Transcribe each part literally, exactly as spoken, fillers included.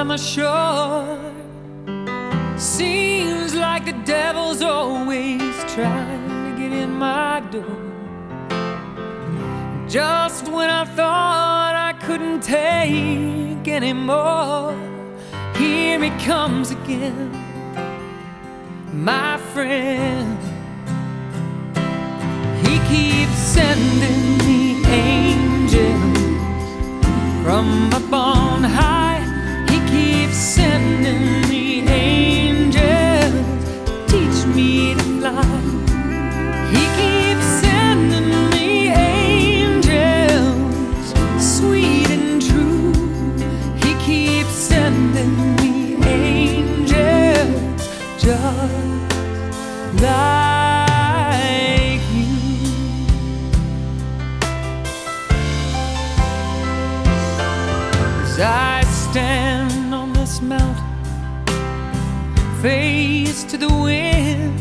the shore. Seems like the devil's always trying to get in my door. Just when I thought I couldn't take anymore, here he comes again, my friend. He keeps sending me angels from up on high. He keeps sending me angels to teach me to fly. He keeps sending me angels, sweet and true. He keeps sending me angels just like you. As I stand on this mountain, face to the wind,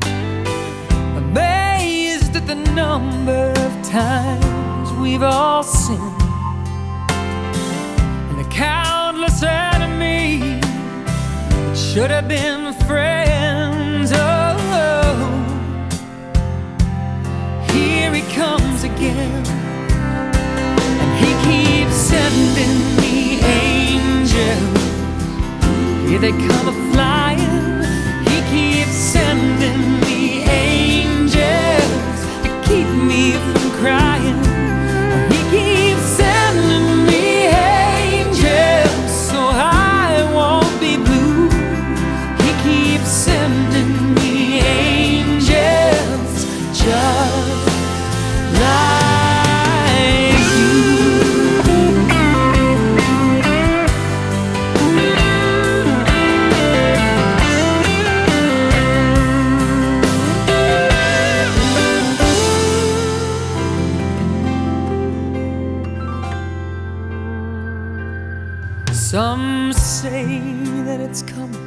amazed at the number of times we've all sinned, and the countless enemies that should have been friends. Oh, here he comes again, and he keeps sending me angels. Here they come a-flying. He keeps sending me angels to keep me from crying. He keeps sending me angels so I won't be blue. He keeps sending me angels just like you. Some say that it's coming,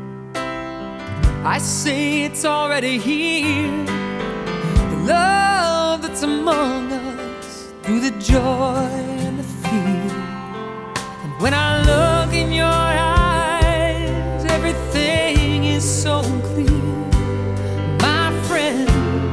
I say it's already here. The love that's among us, through the joy and the fear. And when I look in your eyes, everything is so clear. My friend,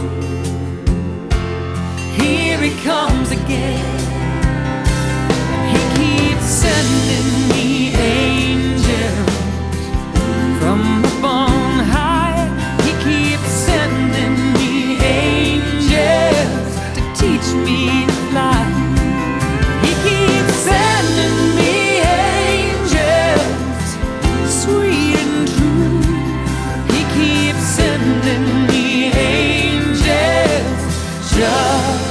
here he comes again. He keeps sending me angels from up on high. He keeps sending me angels to teach me to fly. He keeps sending me angels, sweet and true. He keeps sending me angels just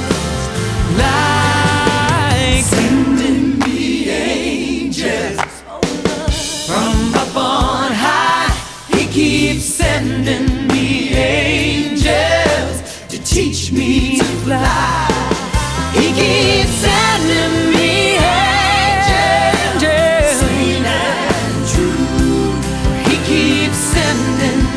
like sending me angels from up on high. He keeps sending me angels to teach me to fly. He keeps sending me angels, sweet and true. He keeps sending